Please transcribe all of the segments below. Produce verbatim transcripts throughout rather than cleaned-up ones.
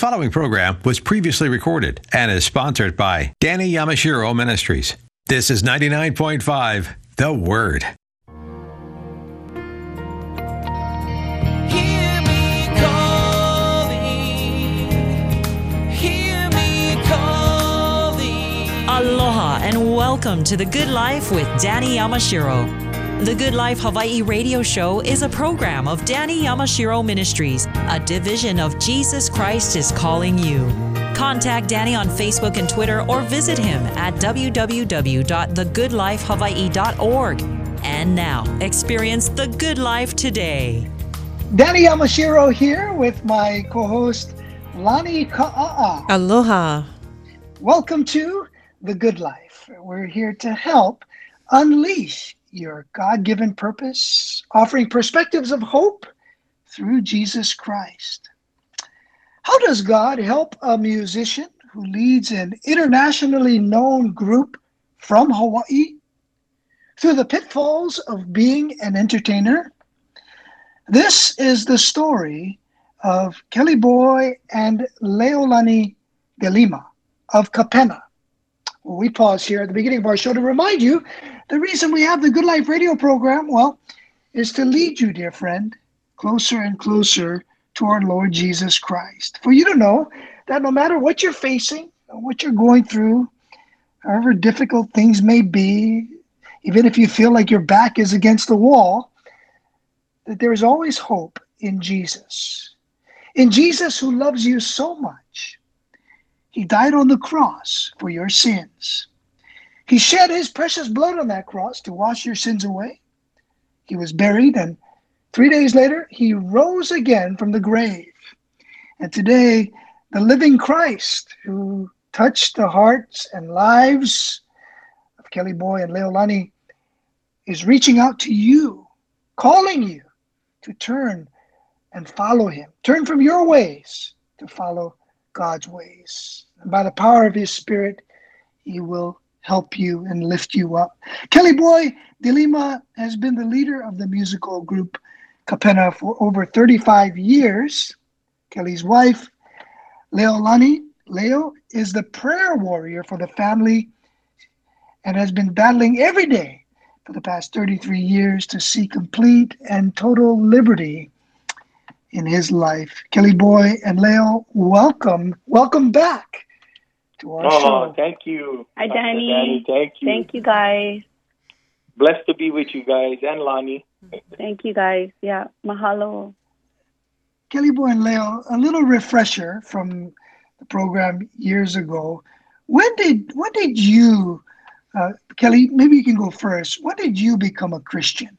following program was previously recorded and is sponsored by Danny Yamashiro Ministries. This is ninety-nine point five The Word. Hear me calling, hear me calling. Aloha and welcome to The Good Life with Danny Yamashiro. The Good Life Hawaii radio show is a program of Danny Yamashiro Ministries, a division of Jesus Christ is Calling You. Contact Danny on Facebook and Twitter or visit him at w w w dot the good life hawaii dot org. And now, experience the good life today. Danny Yamashiro here with my co-host, Lani Ka'a'a. Aloha. Welcome to The Good Life. We're here to help unleash your God-given purpose, offering perspectives of hope through Jesus Christ. How does God help a musician who leads an internationally known group from Hawaii through the pitfalls of being an entertainer? This is the story of Kelly Boy and Leolani de Lima of Kapena. Well, we pause here at the beginning of our show to remind you the reason we have the Good Life radio program, well, is to lead you, dear friend, closer and closer to our Lord Jesus Christ. For you to know that no matter what you're facing, or what you're going through, however difficult things may be, even if you feel like your back is against the wall, that there is always hope in Jesus. In Jesus who loves you so much. He died on the cross for your sins. He shed his precious blood on that cross to wash your sins away. He was buried, and three days later, he rose again from the grave. And today, the living Christ, who touched the hearts and lives of Kelly Boy and Leolani, is reaching out to you, calling you to turn and follow him. Turn from your ways to follow God's ways. And by the power of his Spirit, he will help you and lift you up. Kelly Boy de Lima has been the leader of the musical group Kapena for over thirty-five years. Kelly's wife, Leolani, Leo, is the prayer warrior for the family and has been battling every day for the past thirty-three years to see complete and total liberty in his life. Kelly Boy and Leo, welcome. Welcome back to our oh, show. Thank you. Hi, Doctor Danny. Danny. Thank you. Thank you, guys. Blessed to be with you guys and Lani. Thank you, guys. Yeah, mahalo. Kelly Boy and Leo, a little refresher from the program years ago. When did when did you, uh, Kelly, maybe you can go first. When did you become a Christian?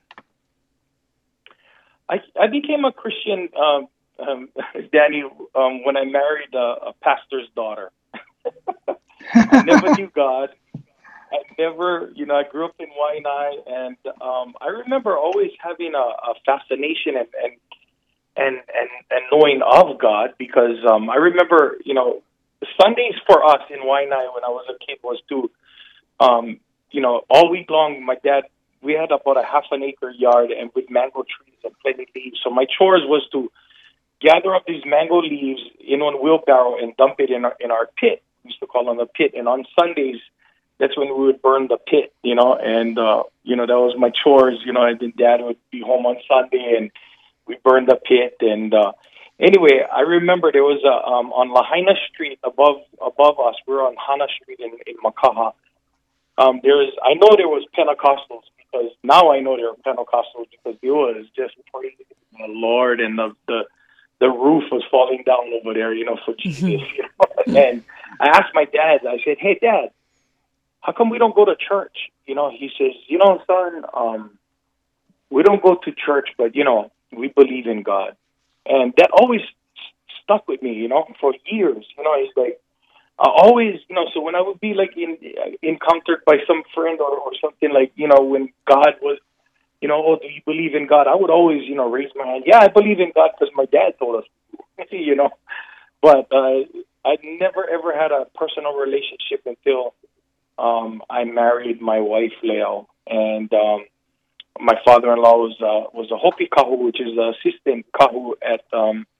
I, I became a Christian, um, um, Danny, um, when I married a, a pastor's daughter. I never knew God. I never, you know, I grew up in Waianae, and um, I remember always having a, a fascination and, and and and and knowing of God, because um, I remember, you know, Sundays for us in Waianae when I was a kid was to, um, you know, all week long, my dad, we had about a half an acre yard and with mango trees and plenty leaves. So my chores was to gather up these mango leaves in one wheelbarrow and dump it in our, in our pit. We used to call them a pit. And on Sundays, that's when we would burn the pit, you know, and, uh, you know, that was my chores, you know, and then Dad would be home on Sunday and we burned the pit. And uh, anyway, I remember there was a, um, on Lahaina Street above above us, we were on Hana Street in, in Makaha. Um, there was, I know there was Pentecostals, because now I know there were Pentecostals, because it was just praising the Lord, and the, the the roof was falling down over there, you know, for Jesus. You know? And I asked my dad, I said, hey, Dad, how come we don't go to church? You know, he says, you know, son, um, we don't go to church, but, you know, we believe in God. And that always stuck with me, you know, for years. You know, he's like, I always, you know, so when I would be like in, uh, encountered by some friend or, or something, like, you know, when God was, you know, oh, do you believe in God? I would always, you know, raise my hand. Yeah, I believe in God because my dad told us, you know. But uh, I never, ever had a personal relationship until um, I married my wife, Leo. And um, my father-in-law was uh, was a hopi kahu, which is the assistant kahu at um,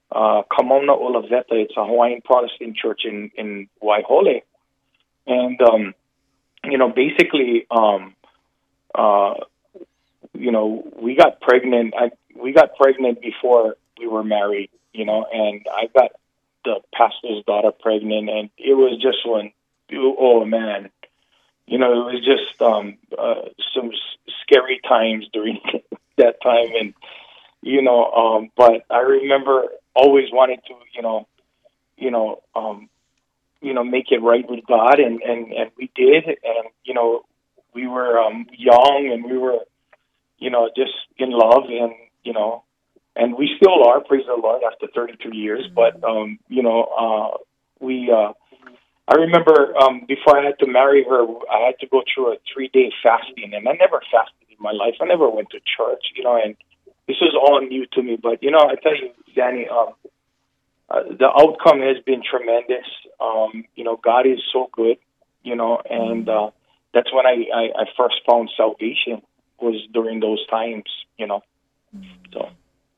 uh, Kamona Olaveta. It's a Hawaiian Protestant church in in Waihole, and um, you know, basically, um, uh, you know, we got pregnant. I we got pregnant before we were married, you know, and I got the pastor's daughter pregnant, and it was just one, oh man, you know, it was just um, uh, some s- scary times during that time, and you know, um, but I remember always wanting to, you know, you know, um, you know, make it right with God, and, and, and we did, and you know, we were um, young, and we were, you know, just in love, and you know, and we still are, praise the Lord, after thirty-two years. But um, you know, uh, we, uh, I remember um, before I had to marry her, I had to go through a three-day fasting, and I never fasted in my life. I never went to church, you know, and this was all new to me. But you know, I tell you, Danny, um, uh, the outcome has been tremendous. Um, you know, God is so good, you know, and uh, that's when I, I, I first found salvation, was during those times, you know. So.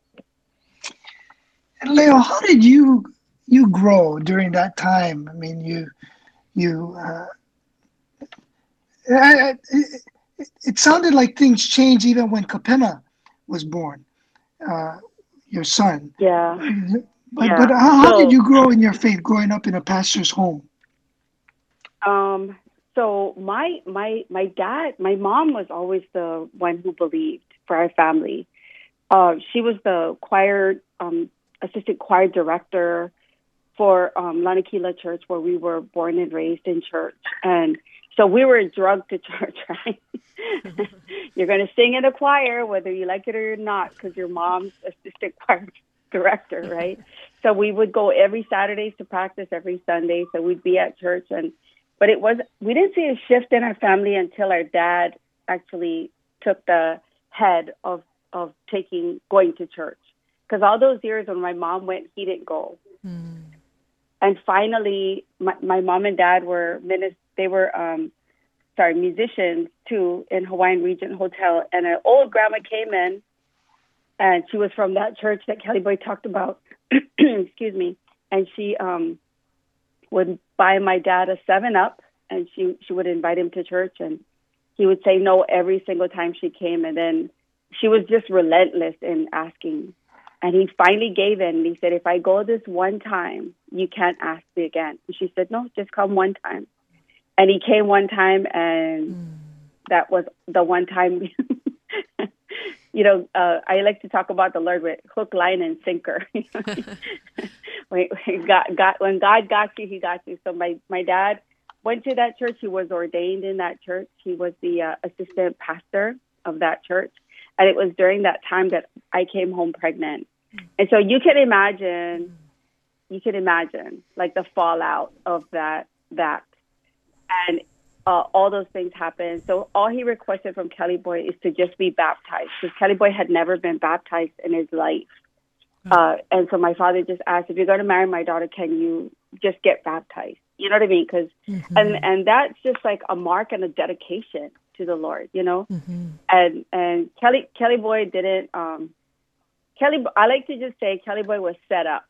And Leo, how did you you grow during that time? I mean, you you uh, I, I, it, it sounded like things changed even when Kapena was born, uh, your son. Yeah. But Yeah. but how, how So- did you grow in your faith growing up in a pastor's home? Um, so my my my dad, my mom was always the one who believed for our family. Uh, she was the choir um, assistant choir director for um, Lanakila Church, where we were born and raised in church, and so we were drugged to church. Right? You're going to sing in a choir, whether you like it or not, because your mom's assistant choir director, right? So we would go every Saturday to practice, every Sunday. So we'd be at church, and but it was we didn't see a shift in our family until our dad actually took the head of of taking going to church. Because all those years when my mom went, he didn't go. Mm. And finally, my, my mom and dad were minis- they were um, sorry musicians too in Hawaiian Regent Hotel, and an old grandma came in, and she was from that church that Kelly Boy talked about. Excuse me, and she um, would buy my dad a Seven Up, and she she would invite him to church, and he would say no every single time she came, and then she was just relentless in asking. And he finally gave in, and he said, if I go this one time, you can't ask me again. And she said, no, just come one time. And he came one time, and mm. that was the one time. You know, uh, I like to talk about the Lord with hook, line, and sinker. when, God, God, when God got you, he got you. So my, my dad went to that church. He was ordained in that church. He was the uh, assistant pastor of that church. And it was during that time that I came home pregnant. And so you can imagine, you can imagine like the fallout of that, that. And uh, all those things happened. So all he requested from Kelly Boy is to just be baptized, because Kelly Boy had never been baptized in his life. Uh, and so my father just asked, if you're going to marry my daughter, can you just get baptized? You know what I mean? Because mm-hmm. and and that's just like a mark and a dedication to the Lord, you know. Mm-hmm. And and Kelly Kelly Boy didn't. Um, Kelly, I like to just say Kelly Boy was set up,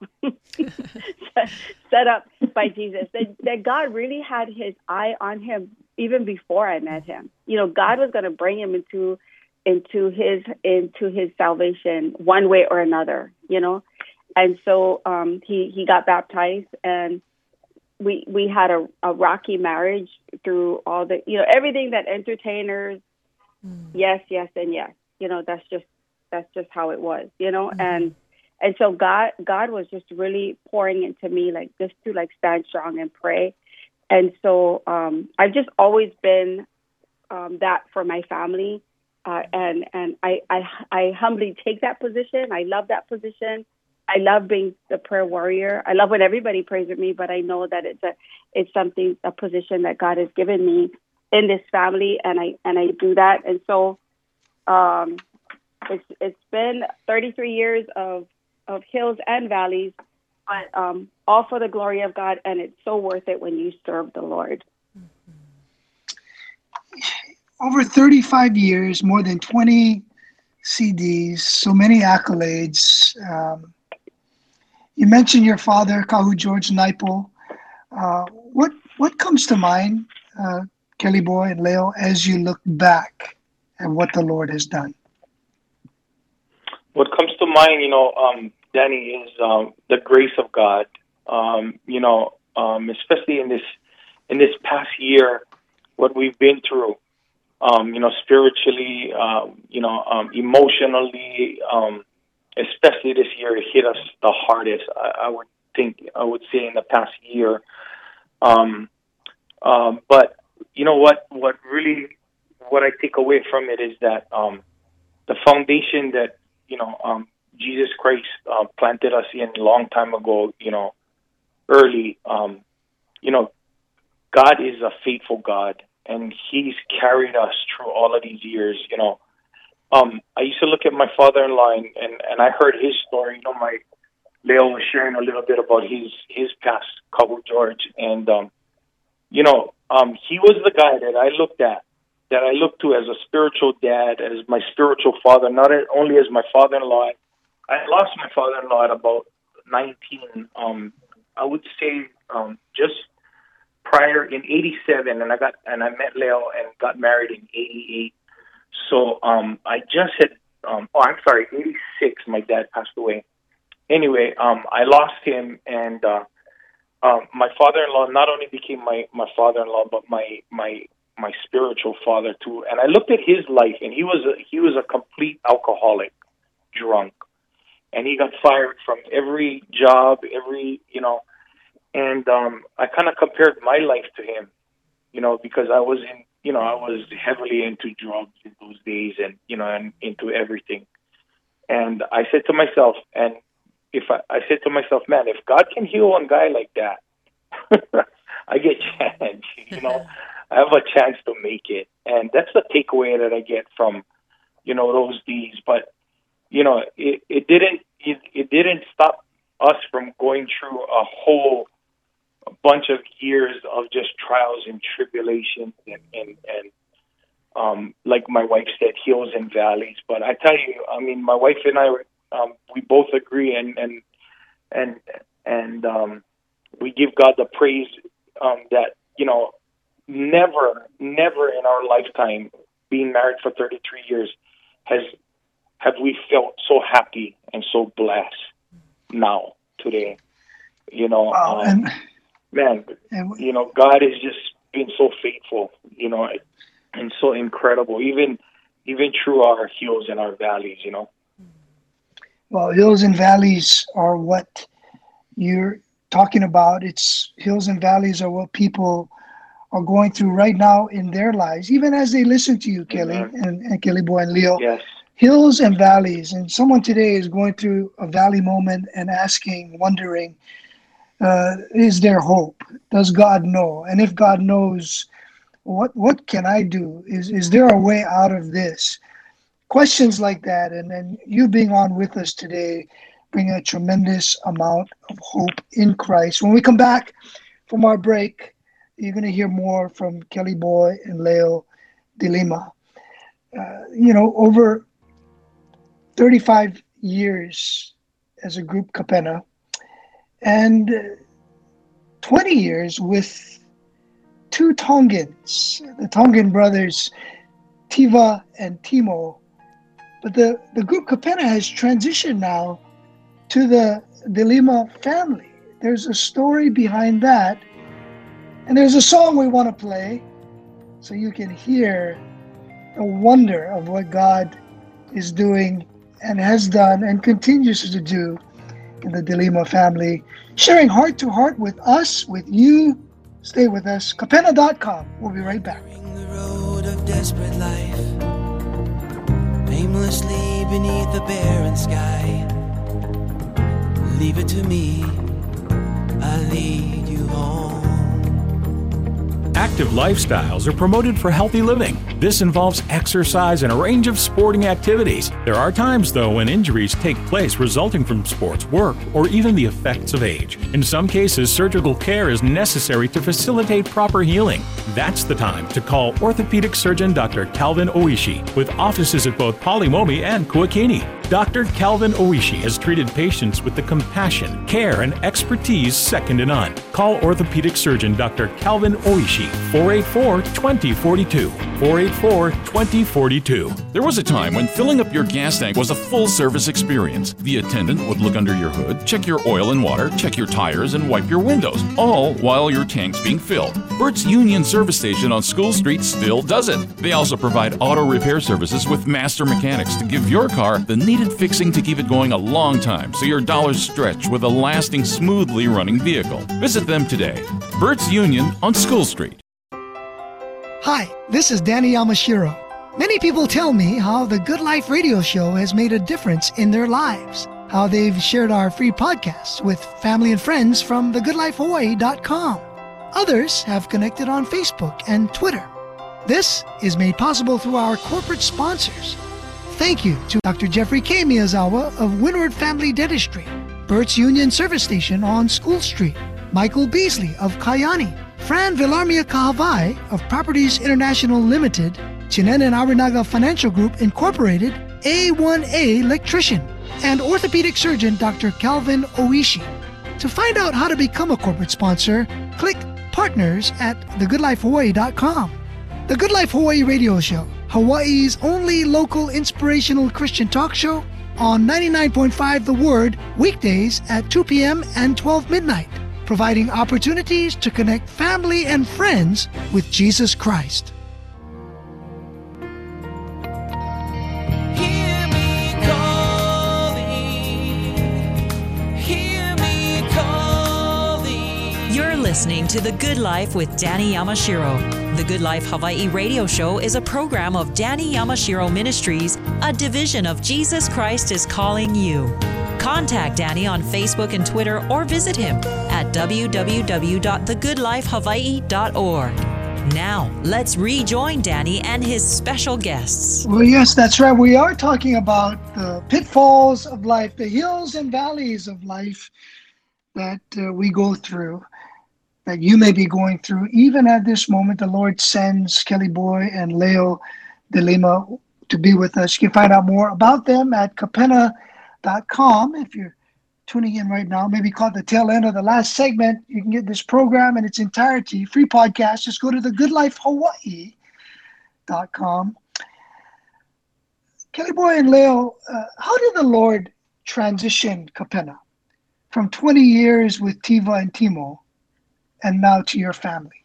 set up by Jesus. That that God really had His eye on him even before I met him. You know, God was going to bring him into into his into his salvation one way or another. You know, and so um, he he got baptized, and we we had a, a rocky marriage through all the, you know, everything that entertainers, mm. yes, yes, and yes. You know, that's just that's just how it was. You know, mm-hmm. and and so God God was just really pouring into me like just to like stand strong and pray. And so um, I've just always been um, that for my family. Uh, and and I, I I humbly take that position. I love that position. I love being the prayer warrior. I love when everybody prays with me, but I know that it's a it's something a position that God has given me in this family, and I and I do that. And so um, it's it's been thirty-three years of of hills and valleys, but um, all for the glory of God, and it's so worth it when you serve the Lord. Over thirty-five years, more than twenty C Ds, so many accolades. Um, You mentioned your father, Kahu George Naipo. Uh, what what comes to mind, uh, Kelly Boy and Leo, as you look back at what the Lord has done? What comes to mind, you know, um, Danny, is um, the grace of God. Um, you know, um, especially in this in this past year, what we've been through. Um, you know, spiritually, um, you know, um, emotionally, um, especially this year, it hit us the hardest. I, I would think, I would say, in the past year. Um, um, but you know what? What really, what I take away from it is that um, the foundation that you know um, Jesus Christ uh, planted us in a long time ago. You know, early. Um, you know, God is a faithful God. And he's carried us through all of these years, you know. Um, I used to look at my father-in-law, and, and, and I heard his story. You know, my Leo was sharing a little bit about his his past, Kahu George, and um, you know, um, he was the guy that I looked at, that I looked to as a spiritual dad, as my spiritual father, not only as my father-in-law. I lost my father-in-law at about nineteen. Um, I would say um, just. Prior in eighty-seven, and I got and I met Leo and got married in eighty-eight. So um, I just had um, oh, I'm sorry, eighty-six. My dad passed away. Anyway, um, I lost him, and uh, um, my father-in-law not only became my, my father-in-law, but my my my spiritual father too. And I looked at his life, and he was a, he was a complete alcoholic, drunk, and he got fired from every job, every you know. And um, I kind of compared my life to him, you know, because I was in, you know, I was heavily into drugs in those days, and you know, and into everything. And I said to myself, and if I, I said to myself, man, if God can heal one guy like that, I get chance, you know, I have a chance to make it. And that's the takeaway that I get from, you know, those days. But you know, it, it didn't, it, it didn't stop us from going through a whole a bunch of years of just trials and tribulations and, and, and um, like my wife said, hills and valleys. But I tell you, I mean, my wife and I, um, we both agree, and, and, and, and um, we give God the praise um, that, you know, never, never in our lifetime, being married for thirty-three years, has, have we felt so happy and so blessed now, today, you know. Wow, um, and, man, and, you know, God has just been so faithful, you know, and so incredible, even even through our hills and our valleys, you know. Well, hills and valleys are what you're talking about. It's hills and valleys are what people are going through right now in their lives, even as they listen to you, Kelly, mm-hmm. and, and Kelly Boy and Leo. Yes. Hills and valleys. And someone today is going through a valley moment and asking, wondering, uh, is there hope? Does God know? And if God knows, what what can I do? Is is there a way out of this? Questions like that, and then you being on with us today bring a tremendous amount of hope in Christ. When we come back from our break, you're going to hear more from Kelly Boy and Leo de Lima. Uh, you know, over thirty-five years as a group Kapena, and twenty years with two Tongans, the Tongan brothers, Tiva and Timo. But the, the group Kapena has transitioned now to the de Lima family. There's a story behind that, and there's a song we want to play so you can hear the wonder of what God is doing and has done and continues to do in the de Lima family, sharing heart to heart with us, with you. Stay with us. Kapena dot com. We'll be right back. The road of desperate life, aimlessly beneath the barren sky. Leave it to me, I'll lead you home. Active lifestyles are promoted for healthy living. This involves exercise and a range of sporting activities. There are times, though, when injuries take place resulting from sports, work, or even the effects of age. In some cases, surgical care is necessary to facilitate proper healing. That's the time to call orthopedic surgeon Doctor Calvin Oishi, with offices at both Polimomi and Kuakini. Doctor Calvin Oishi has treated patients with the compassion, care, and expertise second to none. Call orthopedic surgeon Doctor Calvin Oishi, four eight four, two zero four two, four eight four, two zero four two. There was a time when filling up your gas tank was a full-service experience. The attendant would look under your hood, check your oil and water, check your tires, and wipe your windows, all while your tank's being filled. Bert's Union Service Station on School Street still does it. They also provide auto repair services with master mechanics to give your car the needed fixing to keep it going a long time so your dollars stretch with a lasting, smoothly running vehicle. Visit them today. Bert's Union on School Street. Hi, this is Danny Yamashiro. Many people tell me how the Good Life radio show has made a difference in their lives, how they've shared our free podcasts with family and friends from the good life hawaii dot com. Others have connected on Facebook and Twitter. This is made possible through our corporate sponsors. Thank you to Doctor Jeffrey K. Miyazawa of Windward Family Dentistry, Bert's Union Service Station on School Street, Michael Beasley of Kayani, Fran Villarmia Kahavai of Properties International Limited, Chinen and Arinaga Financial Group Incorporated, A one A Electrician, and orthopedic surgeon Doctor Calvin Oishi. To find out how to become a corporate sponsor, click Partners at the good life hawaii dot com. The Good Life Hawaii Radio Show, Hawaii's only local inspirational Christian talk show, on ninety-nine point five The Word, weekdays at two p.m. and twelve midnight, providing opportunities to connect family and friends with Jesus Christ. Hear me calling, hear me calling. You're listening to The Good Life with Danny Yamashiro. The Good Life Hawaii Radio Show is a program of Danny Yamashiro Ministries, a division of Jesus Christ is Calling You. Contact Danny on Facebook and Twitter or visit him at w w w dot the good life hawaii dot org. Now, let's rejoin Danny and his special guests. Well, yes, that's right. We are talking about the pitfalls of life, the hills and valleys of life that uh, we go through, that you may be going through. Even at this moment, the Lord sends Kelly Boy and Leo De Lima to be with us. You can find out more about them at kapena dot com. If you're tuning in right now, maybe caught the tail end of the last segment, you can get this program in its entirety, free podcast. Just go to the good life hawaii dot com. Kelly Boy and Leo, uh, how did the Lord transition Kapena from twenty years with Tiva and Timo and now to your family?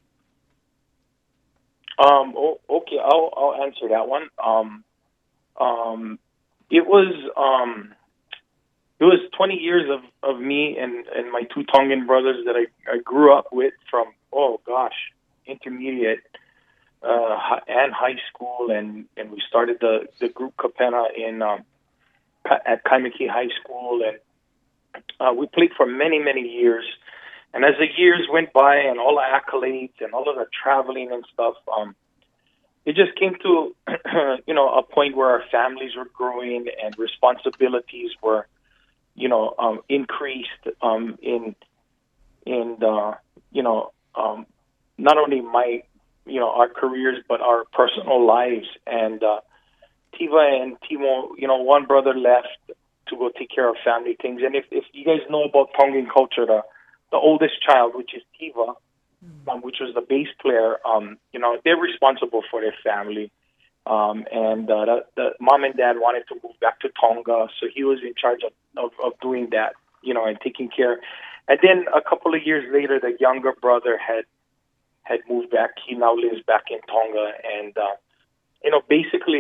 Um, oh, okay, I'll I'll answer that one. Um, um, it was um, it was twenty years of, of me and, and my two Tongan brothers that I, I grew up with from oh gosh intermediate uh, and high school, and, and we started the, the group Kapena in um, at Kaimaki High School, and uh, we played for many many years. And as the years went by and all the accolades and all of the traveling and stuff, um, it just came to, you know, a point where our families were growing and responsibilities were, you know, um, increased um, in, in uh, you know, um, not only my, you know, our careers, but our personal lives. And uh, Tiva and Timo, you know, one brother left to go take care of family things. And if, if you guys know about Tongan culture, the The oldest child, which is Tiva, um, which was the bass player, um, you know, they're responsible for their family. Um, and uh, the, the mom and dad wanted to move back to Tonga, so he was in charge of, of, of doing that, you know, and taking care. And then a couple of years later, the younger brother had had moved back. He now lives back in Tonga. And, uh, you know, basically,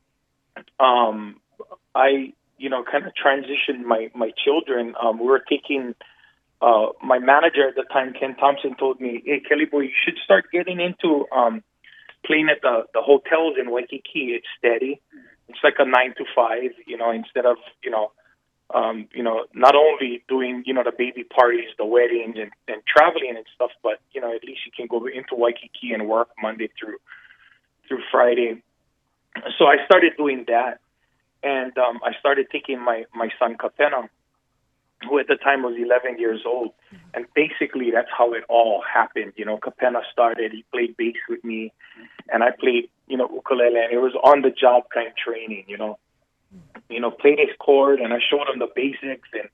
um, I, you know, kind of transitioned my, my children. Um, we were taking... Uh, my manager at the time, Ken Thompson, told me, hey, Kelly Boy, you should start getting into um, playing at the, the hotels in Waikiki. It's steady. It's like a nine to five, you know, instead of, you know, um, you know, not only doing, you know, the baby parties, the weddings and, and traveling and stuff, but, you know, at least you can go into Waikiki and work Monday through through Friday. So I started doing that. And um, I started taking my, my son Kapena, who at the time was eleven years old. And basically that's how it all happened. You know, Kapena started, he played bass with me, and I played, you know, ukulele, and it was on-the-job kind of training, you know. you know, play this chord, and I showed him the basics, and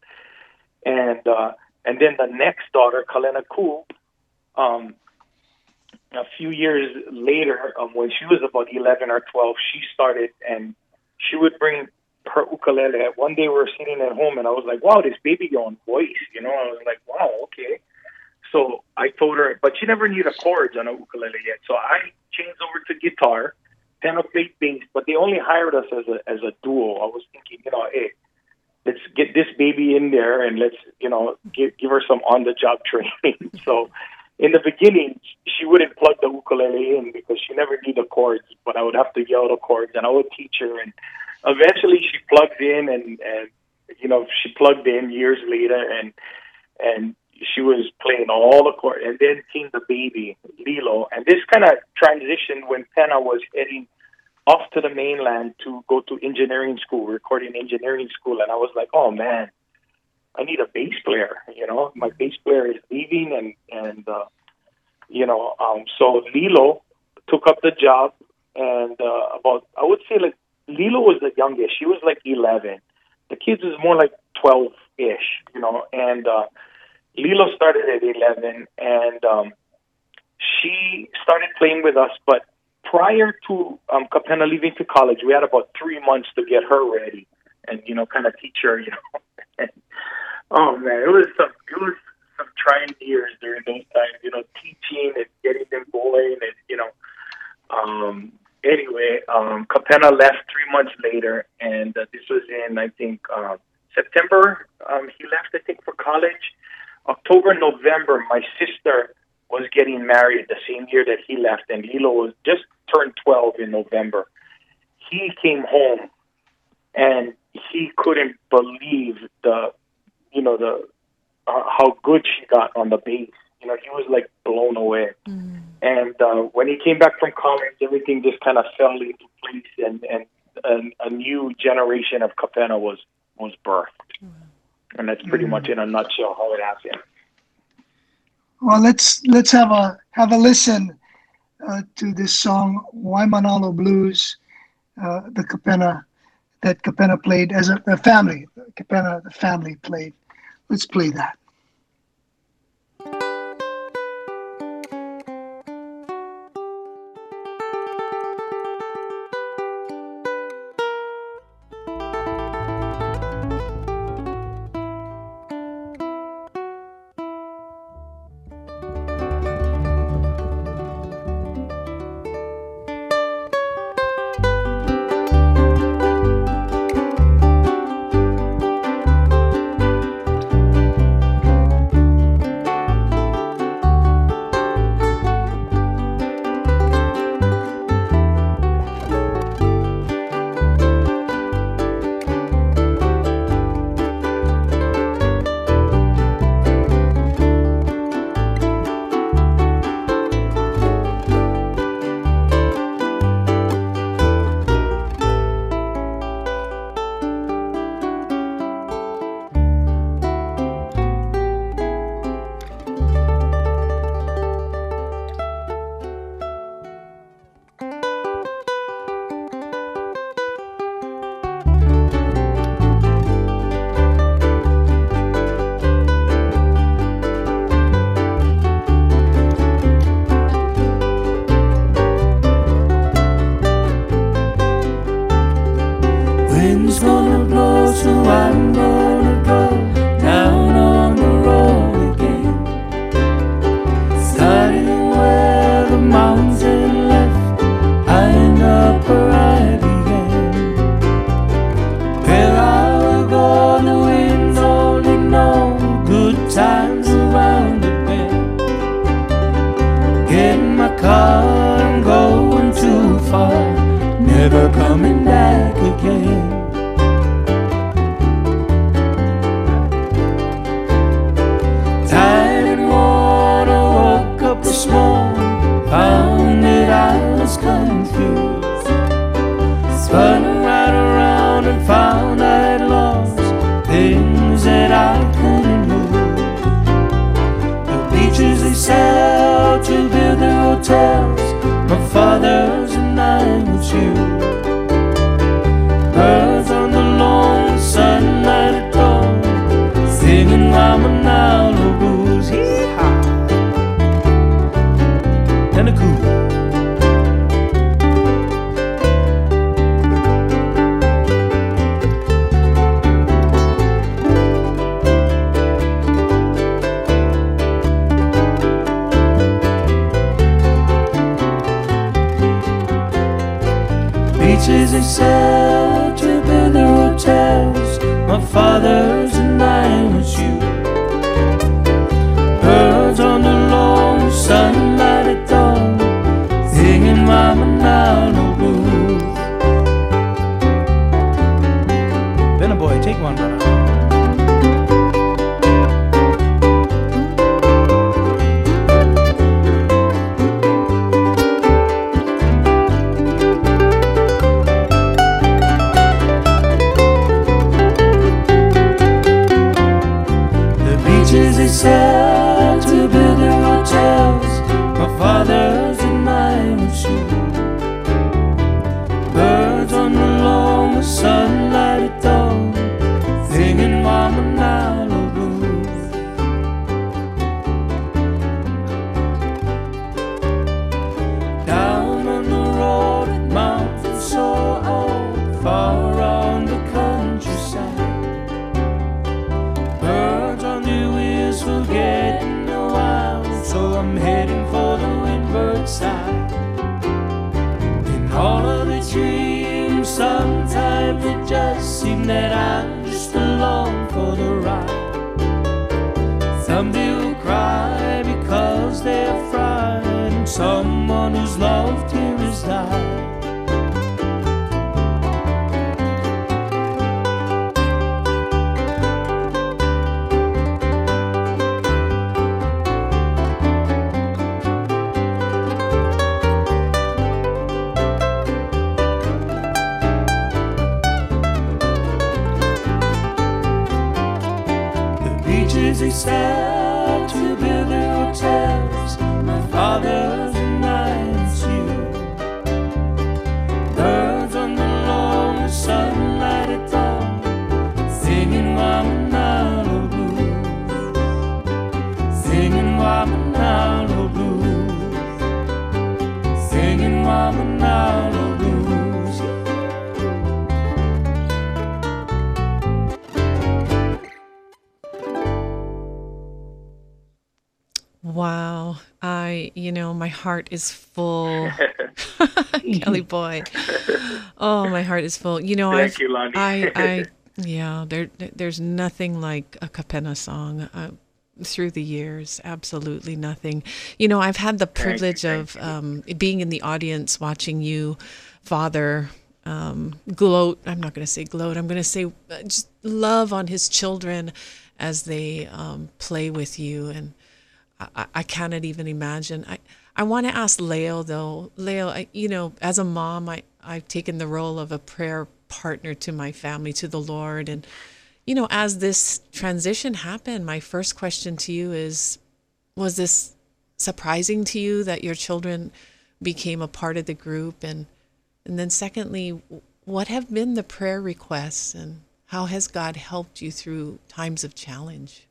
and uh, and then the next daughter, Kalena Koo, um, a few years later, um, when she was about eleven or twelve, she started, and she would bring her ukulele. One day we were sitting at home, and I was like, wow, this baby on voice, you know? I was like, wow, okay. So I told her, but she never knew the chords on a ukulele yet. So I changed over to guitar, piano played bass, but they only hired us as a as a duo. I was thinking, you know, hey, let's get this baby in there and let's, you know, give, give her some on-the-job training. So in the beginning, she wouldn't plug the ukulele in because she never knew the chords, but I would have to yell the chords, and I would teach her. And eventually she plugged in, and, and you know, she plugged in years later, and and she was playing all the chords. And then came the baby, Lilo. And this kind of transitioned when Penna was heading off to the mainland to go to engineering school, recording engineering school. And I was like, oh, man, I need a bass player. You know, my bass player is leaving. And, and uh, you know, um, so Lilo took up the job. And uh, about, I would say, like, Lilo was the youngest. She was like eleven. The kids was more like twelve-ish, you know. And uh, Lilo started at eleven, and um, she started playing with us. But prior to um, Capenna leaving to college, we had about three months to get her ready and, you know, kind of teach her, you know. And, oh, man, it was some it was some trying years during those times, you know, teaching and getting them going. And, you know, um, anyway, um, Capenna left three months later, and uh, this was in, I think, uh, September. Um, he left, I think, for college. October, November, my sister was getting married the same year that he left, and Lilo was just turned twelve in November. He came home, and he couldn't believe the, you know, the uh, how good she got on the bass. You know, he was like blown away. Mm. And uh, when he came back from college, everything just kind of fell into place, and, and, and a new generation of Capenna was was birthed. Mm. And that's pretty mm. much in a nutshell how it happened. Well, let's let's have a have a listen uh, to this song, Waimanalo Blues, uh, the Capenna that Capenna played as a, a family. Capenna, the family played. Let's play that. singing Mama Now No Blues. Hee-haw. And a cool. Beaches they sell to build their hotels. My father's and I was you. Birds on the long sunlight at dawn, singing Mama Now No Blues. Then a boy, take one, brother. They sell to build their hotels. My father's and mine was shoes. Birds on the long sunlight at dawn, singing Mama Now No Blues. Down on the road at mountain so old, far on the countryside. Birds on the wheels forgetting a while, so I'm heading for the windward side. In all of the dreams, sometimes it just seems that I'm just along for the ride. Someday will cry because they're frightened, someone who's loved here has died. They sell to build their hotels. My father's and mine's you. Birds on the long sunlight at dawn, singing Mama Now No Blues. Singing Mama Now No Blues. Singing Mama Now No Blues. Wow. I, you know, my heart is full. Kelly boy. Oh, my heart is full. You know, Thank I've, you, Lonnie. I, I, yeah, there, there's nothing like a Capenna song uh, through the years. Absolutely nothing. You know, I've had the privilege you, of um, being in the audience, watching you, Father, um, gloat. I'm not going to say gloat. I'm going to say uh, just love on his children as they um, play with you. And I, I cannot even imagine. I, I want to ask Leo, though. Leo, I, you know, as a mom, I, I've taken the role of a prayer partner to my family, to the Lord. And, you know, as this transition happened, my first question to you is, was this surprising to you that your children became a part of the group? And, and then secondly, what have been the prayer requests and how has God helped you through times of challenge?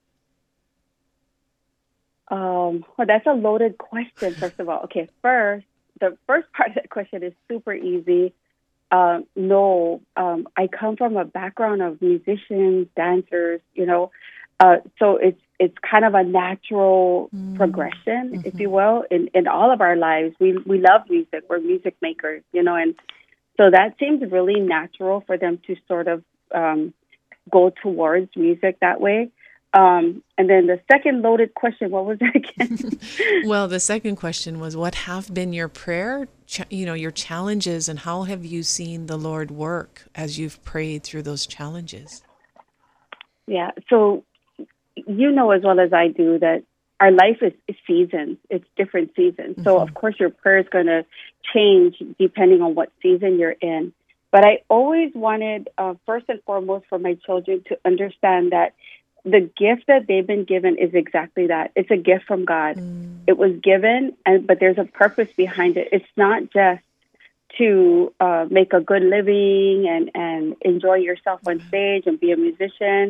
Um, well, that's a loaded question, first of all. Okay, first, the first part of that question is super easy. Um, no, um, I come from a background of musicians, dancers, you know, uh, so it's it's kind of a natural mm. progression, mm-hmm. if you will, in, in all of our lives. We we love music. We're music makers, you know, and so that seems really natural for them to sort of um, go towards music that way. Um, and then the second loaded question, what was that again? Well, the second question was, what have been your prayer, ch- you know, your challenges, and how have you seen the Lord work as you've prayed through those challenges? Yeah, so you know as well as I do that our life is, is seasons. It's different seasons. Mm-hmm. So, of course, your prayer is going to change depending on what season you're in. But I always wanted, uh, first and foremost, for my children to understand that the gift that they've been given is exactly that. It's a gift from God. Mm. It was given, and but there's a purpose behind it. It's not just to uh, make a good living and, and enjoy yourself on stage and be a musician,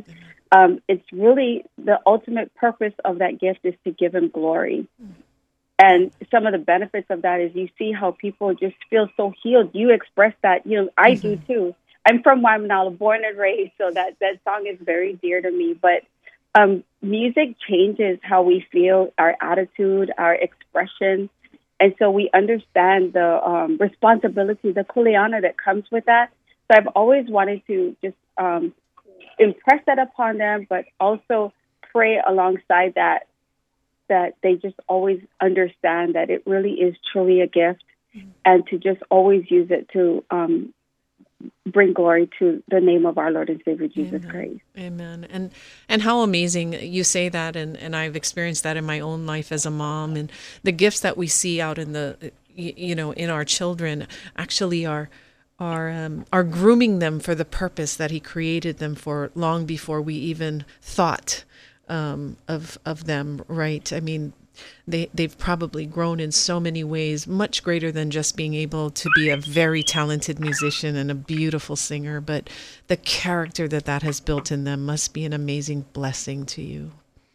um, it's really the ultimate purpose of that gift is to give him glory. And some of the benefits of that is you see how people just feel so healed. You express that, you know, I mm-hmm. do too. I'm from Waimanalo, born and raised, so that, that song is very dear to me. But um, music changes how we feel, our attitude, our expression. And so we understand the um, responsibility, the kuleana that comes with that. So I've always wanted to just um, impress that upon them, but also pray alongside that, that they just always understand that it really is truly a gift, mm-hmm. and to just always use it to um, bring glory to the name of our Lord and Savior, Jesus Amen. Christ. Amen. And and how amazing you say that, and, and I've experienced that in my own life as a mom, and the gifts that we see out in the, you know, in our children actually are are um, are grooming them for the purpose that He created them for long before we even thought um, of of them, right? I mean, they they've probably grown in so many ways, much greater than just being able to be a very talented musician and a beautiful singer, but the character that that has built in them must be an amazing blessing to you.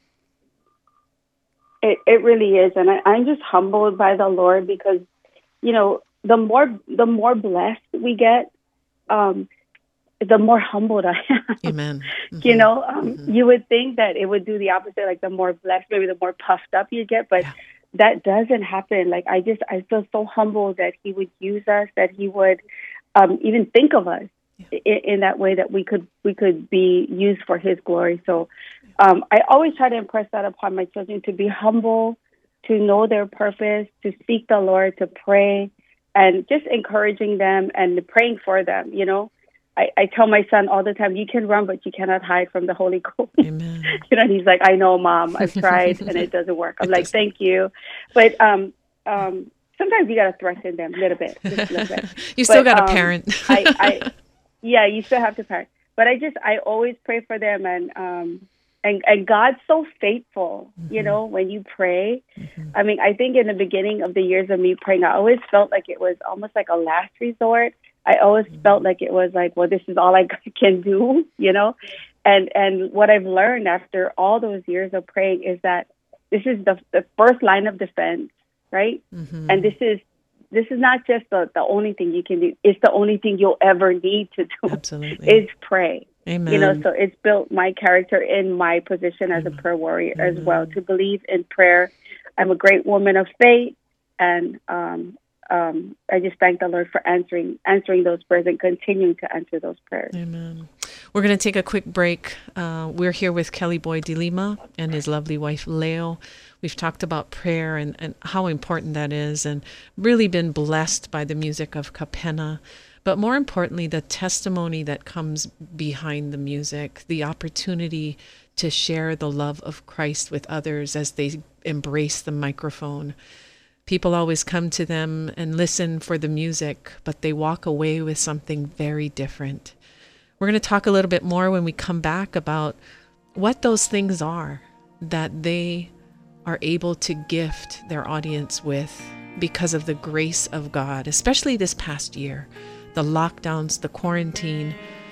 It it really is, and I, I'm just humbled by the Lord because, you know, the more the more blessed we get, um, the more humbled I am. Amen. Mm-hmm. You know, um, mm-hmm. you would think that it would do the opposite, like the more blessed, maybe the more puffed up you get, but yeah. that doesn't happen. Like, I just, I feel so humbled that He would use us, that He would um, even think of us yeah. in, in that way, that we could, we could be used for His glory. So um, I always try to impress that upon my children, to be humble, to know their purpose, to seek the Lord, to pray, and just encouraging them and praying for them, you know. I, I tell my son all the time, you can run, but you cannot hide from the Holy Ghost. Amen. You know, and he's like, I know, Mom, I've tried, and it doesn't work. I'm like, thank you. But um, um, sometimes you got to threaten them a little bit. Just a little bit. You still got um, to parent. I, I, yeah, you still have to parent. But I just, I always pray for them, and um, and, and God's so faithful, mm-hmm. you know, when you pray. Mm-hmm. I mean, I think in the beginning of the years of me praying, I always felt like it was almost like a last resort. I always felt like it was like, well, this is all I can do, you know? And and what I've learned after all those years of praying is that this is the the first line of defense, right? Mm-hmm. And this is this is not just the, the only thing you can do. It's the only thing you'll ever need to do. Absolutely. Is pray. Amen. You know, so it's built my character in my position as Amen. a prayer warrior Amen. as well, to believe in prayer. I'm a great woman of faith, and um Um, I just thank the Lord for answering answering those prayers and continuing to answer those prayers. Amen. We're going to take a quick break. Uh, we're here with Kelly Boy de Lima and his lovely wife, Leo. We've talked about prayer and, and how important that is, and really been blessed by the music of Kapena. But more importantly, the testimony that comes behind the music, the opportunity to share the love of Christ with others as they embrace the microphone. People always come to them and listen for the music, but they walk away with something very different. We're going to talk a little bit more when we come back about what those things are that they are able to gift their audience with because of the grace of God, especially this past year. The lockdowns, the quarantine,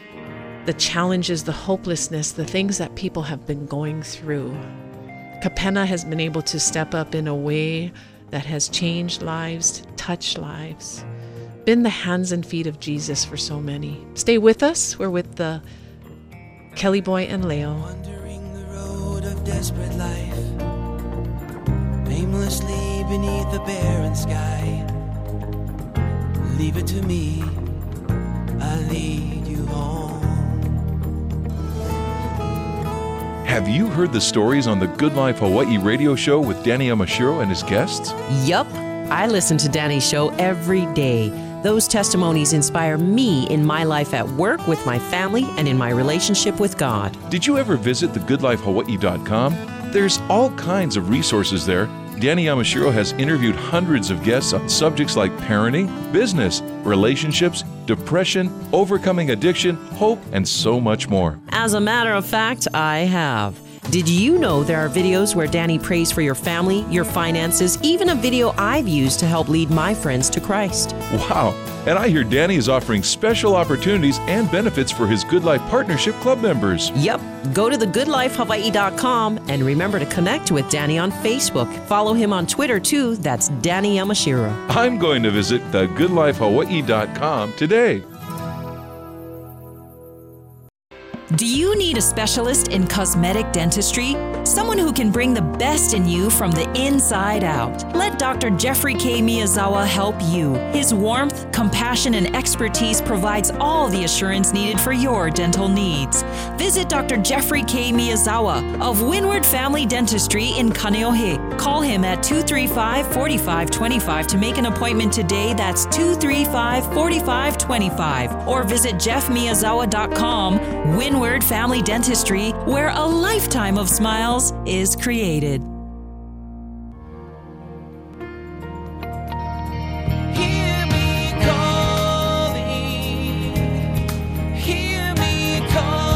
the challenges, the hopelessness, the things that people have been going through. Kapena has been able to step up in a way that has changed lives, touched lives, been the hands and feet of Jesus for so many. Stay with us. We're with the Kelly Boy and Leo. Wandering the road of desperate life, aimlessly beneath the barren sky. Leave it to me, I'll lead you home. Have you heard the stories on the Good Life Hawaii radio show with Danny Yamashiro and his guests? Yup. I listen to Danny's show every day. Those testimonies inspire me in my life at work, with my family, and in my relationship with God. Did you ever visit the good life hawaii dot com? There's all kinds of resources there. Danny Yamashiro has interviewed hundreds of guests on subjects like parenting, business, relationships, depression, overcoming addiction, hope, and so much more. As a matter of fact, I have. Did you know there are videos where Danny prays for your family, your finances, even a video I've used to help lead my friends to Christ? Wow. And I hear Danny is offering special opportunities and benefits for his Good Life Partnership Club members. Yep. Go to the good life hawaii dot com and remember to connect with Danny on Facebook. Follow him on Twitter too. That's Danny Yamashiro. I'm going to visit the good life hawaii dot com today. Do you need a specialist in cosmetic dentistry? Someone who can bring the best in you from the inside out. Let Doctor Jeffrey K. Miyazawa help you. His warmth, compassion, and expertise provides all the assurance needed for your dental needs. Visit Doctor Jeffrey K. Miyazawa of Windward Family Dentistry in Kaneohe. Call him at two three five, four five two five to make an appointment today. That's two three five, four five two five. Or visit jeff miyazawa dot com. Windward Family Dentistry, where a lifetime of smiles is created. Hear me calling, hear me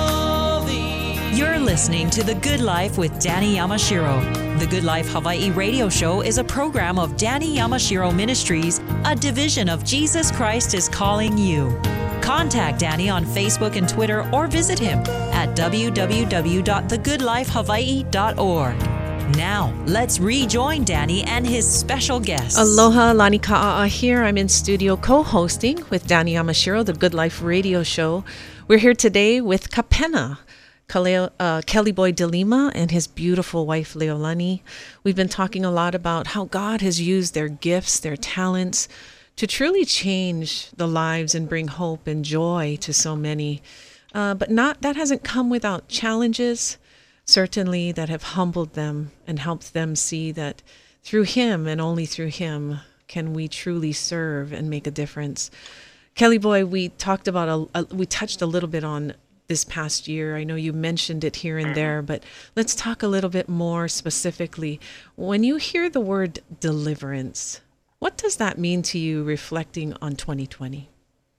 calling. You're listening to The Good Life with Danny Yamashiro. The Good Life Hawaii radio show is a program of Danny Yamashiro Ministries, a division of Jesus Christ is Calling You. Contact Danny on Facebook and Twitter or visit him at w w w dot the good life hawaii dot org. Now, let's rejoin Danny and his special guests. Aloha, Lani Ka'a'a here. I'm in studio co-hosting with Danny Yamashiro, the Good Life radio show. We're here today with Kapena, Kaleo, uh, Kelly Boy DeLima and his beautiful wife, Leolani. We've been talking a lot about how God has used their gifts, their talents, to truly change the lives and bring hope and joy to so many. Uh, but not that hasn't come without challenges, certainly, that have humbled them and helped them see that through him and only through him can we truly serve and make a difference. Kelly Boy, we talked about, a, a, we touched a little bit on this past year. I know you mentioned it here and there, but let's talk a little bit more specifically. When you hear the word deliverance, what does that mean to you reflecting on twenty twenty?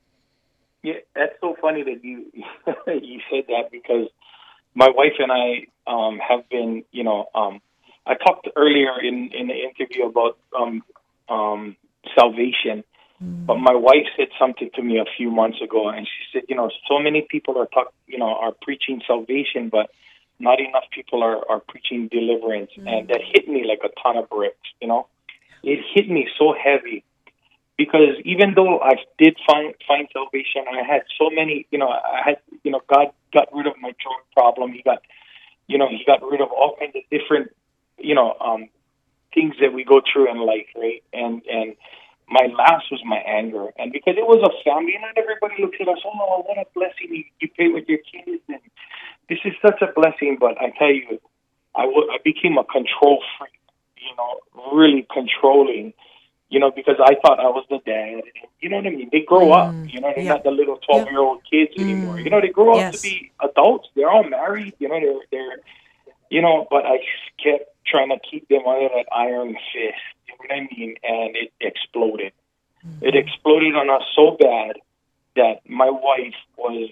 Yeah, that's so funny that you you said that, because my wife and I um, have been, you know, um, I talked earlier in, in the interview about um, um, salvation, mm. but my wife said something to me a few months ago, and she said, you know, so many people are talk, you know, are preaching salvation, but not enough people are, are preaching deliverance, mm. and that hit me like a ton of bricks, you know. It hit me so heavy, because even though I did find find salvation, I had so many, you know, I had, you know, God got rid of my drug problem. He got, you know, he got rid of all kinds of different, you know, um, things that we go through in life, right? And and my last was my anger, and because it was a family, and not everybody looks at us, oh, what a blessing you, you pay with your kids, and this is such a blessing. But I tell you, I, w- I became a control freak. You know, really controlling, you know, because I thought I was the dad. You know what I mean? They grow mm, up, you know, they're yep. not the little twelve-year-old yep. kids anymore. Mm, you know, they grow up yes. to be adults. They're all married, you know, they're, they're, you know, but I kept trying to keep them under that iron fist, you know what I mean? And it exploded. Mm-hmm. It exploded on us so bad that my wife was,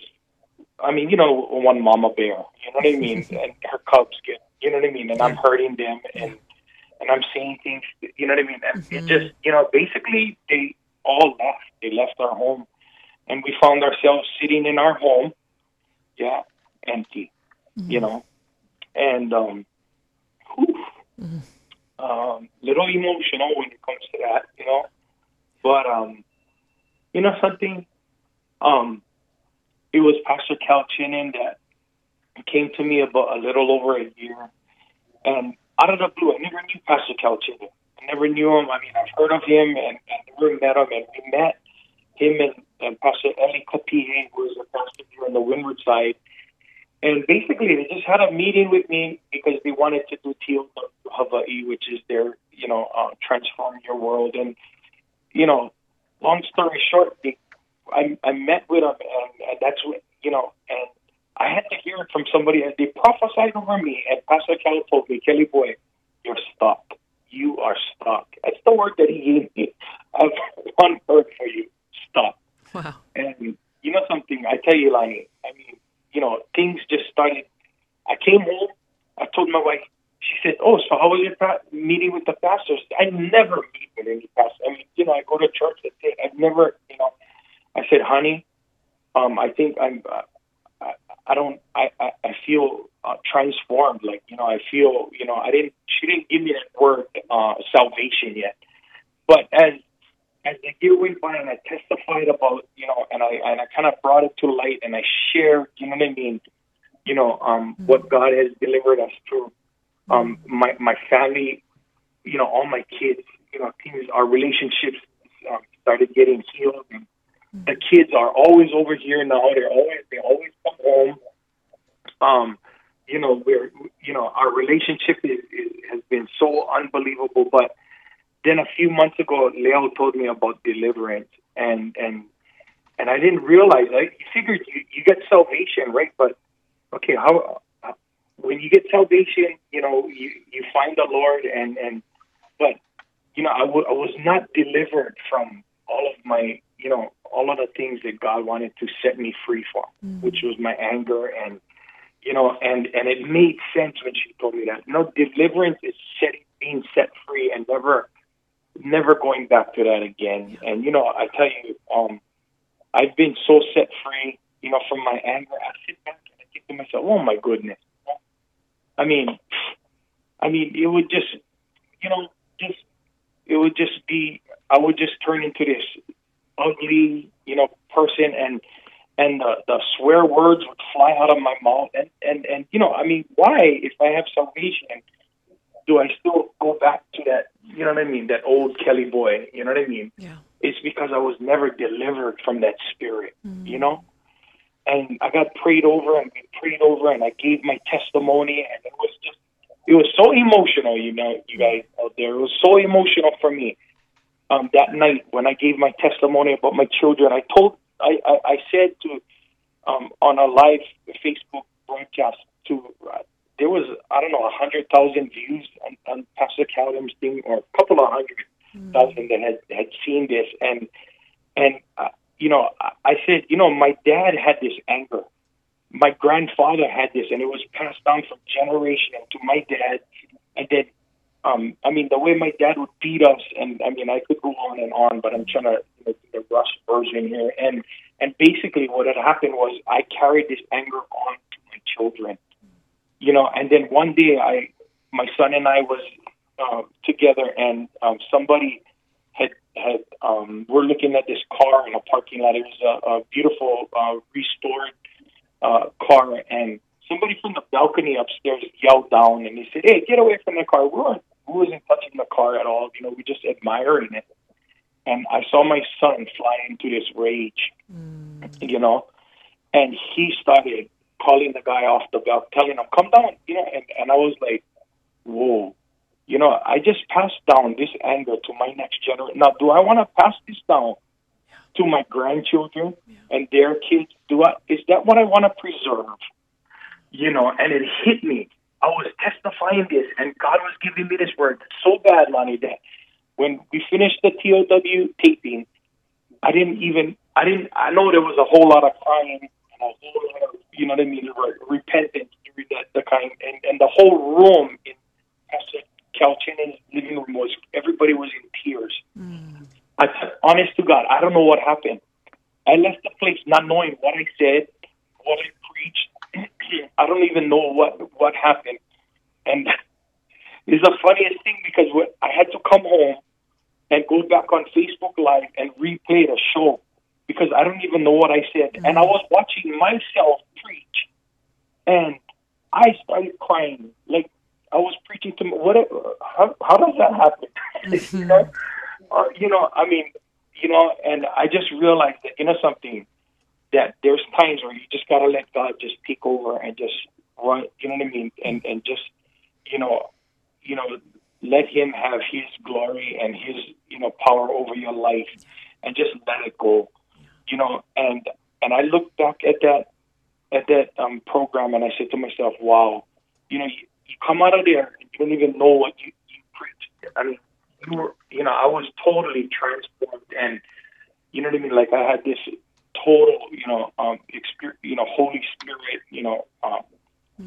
I mean, you know, one mama bear, you know what I mean? And her cubs get, you know what I mean? And I'm hurting them, and And I'm saying things, you know what I mean? And mm-hmm. it just, you know, basically they all left. They left our home. And we found ourselves sitting in our home, yeah, empty, mm-hmm. you know. And, um, whew, mm-hmm. um, little emotional when it comes to that, you know. But, um, you know something? Um, it was Pastor Cal Chinen that came to me about a little over a year. And out of the blue, I never knew Pastor Cal Chinen. I never knew him. I mean, I've heard of him, and I never met him. And we met him and, and Pastor Eli Kapihe, who is a pastor here on the Windward side. And basically, they just had a meeting with me because they wanted to do Teal Hawaii, which is their, you know, uh, Transform Your World. And, you know, long story short, they, I, I met with them, and, and that's what, you know, and I had to hear it from somebody, and they prophesied over me, and Pastor Kelly told me, Kelly Boy, you're stuck. You are stuck. That's the word that he gave me. I have one word for you, stuck. Wow. And you know something? I tell you, Lani, I mean, you know, things just started. I came home. I told my wife, she said, oh, so how was your pa- meeting with the pastors? I never meet with any pastor. I mean, you know, I go to church. I've never, you know, I said, honey, um, I think I'm, uh, I, I don't, I, I, I feel uh, transformed. Like, you know, I feel, you know, I didn't, she didn't give me that word, uh, salvation yet. But as, as the year went by and I testified about, you know, and I, and I kind of brought it to light and I shared, you know what I mean? You know, um, mm-hmm. what God has delivered us through. Um, my, my family, you know, all my kids, you know, things, our relationships um, started getting healed. And the kids are always over here now. They're always, they always come home. Um, you know, we're, you know, our relationship is, is, has been so unbelievable. But then a few months ago, Leo told me about deliverance, and and and I didn't realize. I figured you, you get salvation, right? But okay, how? When you get salvation, you know, you, you find the Lord, and, and but, you know, I, w- I was not delivered from all of my, you know, all of the things that God wanted to set me free from, mm-hmm. which was my anger, and, you know, and, and it made sense when she told me that. No, deliverance is setting, being set free and never, never going back to that again. And, you know, I tell you, um, I've been so set free, you know, from my anger. I sit back and I think to myself, oh, my goodness. I mean, I mean, it would just, you know, just, it would just be, I would just turn into this ugly, you know, person, and, and the, the swear words would fly out of my mouth. And, and, and, you know, I mean, why, if I have salvation, do I still go back to that, you know what I mean, that old Kelly boy, you know what I mean? Yeah. It's because I was never delivered from that spirit, mm-hmm. you know? And I got prayed over and prayed over, and I gave my testimony, and it was just, it was so emotional, you know, you guys out there. It was so emotional for me. Um, that night when I gave my testimony about my children, I told, I, I, I said to, um, on a live Facebook broadcast to, uh, there was, I don't know, a hundred thousand views on, on Pastor Callum's thing, or a couple of hundred mm. thousand that had, had seen this. And, and, uh, you know, I said, you know, my dad had this anger. My grandfather had this, and it was passed down from generation to my dad. And then, um, I mean, the way my dad would beat us, and I mean, I could go on and on, but I'm trying to, you know, do the rush version here. And and basically, what had happened was I carried this anger on to my children, you know. And then one day, I, my son and I was uh, together, and um, somebody had had um, we're looking at this car in a parking lot. It was a, a beautiful uh, restored uh, car, and somebody from the balcony upstairs yelled down, and they said, "Hey, get away from the car!" We weren't, we wasn't touching the car at all. You know, we just admiring it. And I saw my son fly into this rage, mm. you know, and he started calling the guy off the balcony, telling him, "Come down," you know. And, and I was like, "Whoa." You know, I just passed down this anger to my next generation. Now, do I want to pass this down to my grandchildren yeah. and their kids? Do I? Is that what I want to preserve? You know, and it hit me. I was testifying this, and God was giving me this word so bad, Lonnie, that when we finished the T O W taping, I didn't even, I didn't, I know there was a whole lot of crying, and a whole lot of, you know what I mean, repentance during that, the kind, and, and the whole room in Pastor Calchin's living room was, everybody was in tears. Mm. I said, honest to God, I don't know what happened. I left the place not knowing what I said, what I preached. I don't even know what what happened. And it's the funniest thing, because what, I had to come home and go back on Facebook Live and replay the show, because I don't even know what I said. Mm. And I was watching myself preach, and I started crying. Like, I was preaching to me. What? How, how does that happen? Mm-hmm. you know, uh, you know. I mean, you know. And I just realized that, you know, something, that there's times where you just gotta let God just take over and just run. You know what I mean? And and just, you know, you know, let Him have His glory and His, you know, power over your life, and just let it go. You know. And and I look back at that at that um, program, and I said to myself, wow, you know. You, You come out of there and you don't even know what you, you preached. I mean, you were, you know, I was totally transformed, and, you know what I mean? Like, I had this total, you know, um, experience, you know, Holy Spirit, you know, um, mm.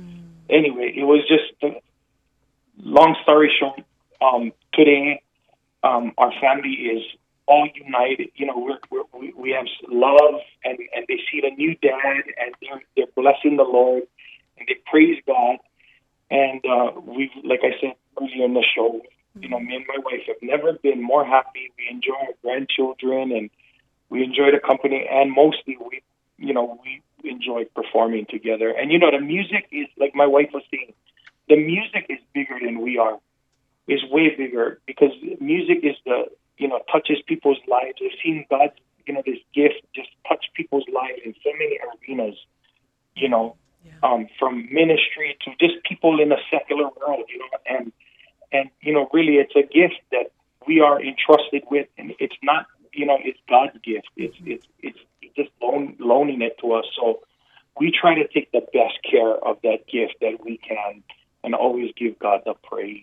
anyway, it was just, uh, long story short, um, today um, our family is all united. You know, we're, we're, we we have love, and, and they see the new dad, and they're, they're blessing the Lord, and they praise God. And uh, we've, like I said earlier in the show, you know, me and my wife have never been more happy. We enjoy our grandchildren, and we enjoy the company, and mostly we, you know, we enjoy performing together. And, you know, the music is, like my wife was saying, the music is bigger than we are. It's way bigger, because music is the, you know, touches people's lives. I've seen God's, you know, this gift just touch people's lives in so many arenas, you know, yeah. um, from ministry to just people in the secular world, you know, and, and, you know, really it's a gift that we are entrusted with, and it's not, you know, it's God's gift. It's, it's, it's just loan, loaning it to us. So we try to take the best care of that gift that we can, and always give God the praise.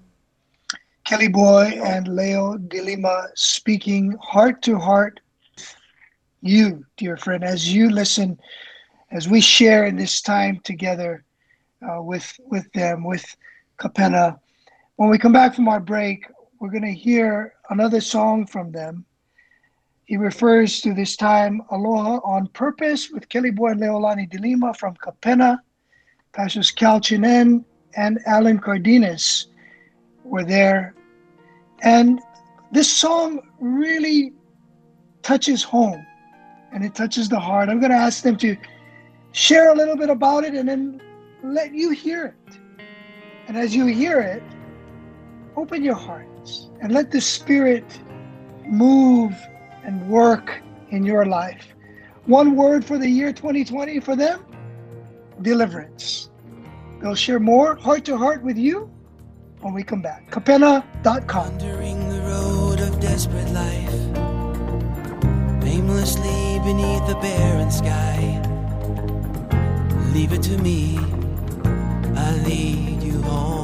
Kelly Boy and Leo DeLima speaking heart to heart. You, dear friend, as you listen, as we share in this time together uh, with with them, with Kapena. When we come back from our break, we're going to hear another song from them. He refers to this time, Aloha on Purpose, with Kelly Boy and Leolani DeLima from Kapena. Pastors Cal Chinen and Alan Cardenas were there. And this song really touches home, and it touches the heart. I'm going to ask them to share a little bit about it and then let you hear it. And as you hear it, open your hearts and let the Spirit move and work in your life. One word for the year twenty twenty for them: deliverance. They'll share more heart to heart with you when we come back. Kapena dot com. Wandering the road of desperate life, aimlessly beneath the barren sky. Leave it to me, I lead you home.